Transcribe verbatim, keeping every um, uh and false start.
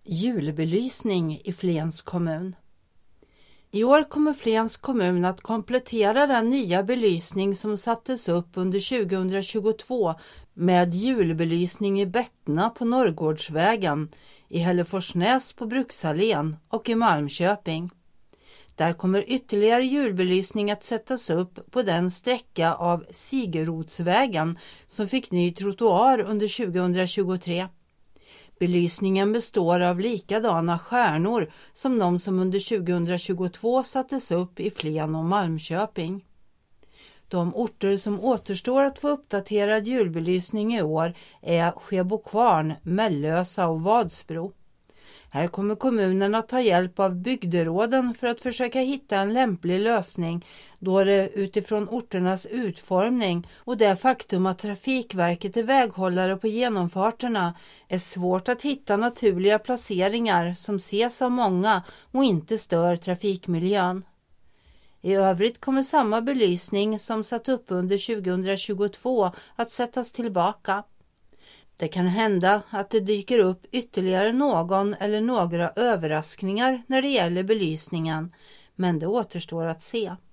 Julbelysning i Flens kommun. I år kommer Flens kommun att komplettera den nya belysning som sattes upp under tjugohundratjugotvå med julbelysning i Bettna på Norrgårdsvägen, i Hälleforsnäs på Bruksallén och i Malmköping. Där kommer ytterligare julbelysning att sättas upp på den sträcka av Sigerodsvägen som fick ny trottoar under tjugohundratjugotre. Belysningen består av likadana stjärnor som de som under tjugohundratjugotvå sattes upp i Flen och Malmköping. De orter som återstår att få uppdaterad julbelysning i år är Skebokvarn, Mellösa och Vadsbro. Här kommer kommunen att ta hjälp av bygderåden för att försöka hitta en lämplig lösning, då det utifrån orternas utformning och det faktum att Trafikverket är väghållare på genomfarterna är svårt att hitta naturliga placeringar som ses av många och inte stör trafikmiljön. I övrigt kommer samma belysning som satt upp under tjugohundratjugotvå att sättas tillbaka. Det kan hända att det dyker upp ytterligare någon eller några överraskningar när det gäller belysningen, men det återstår att se.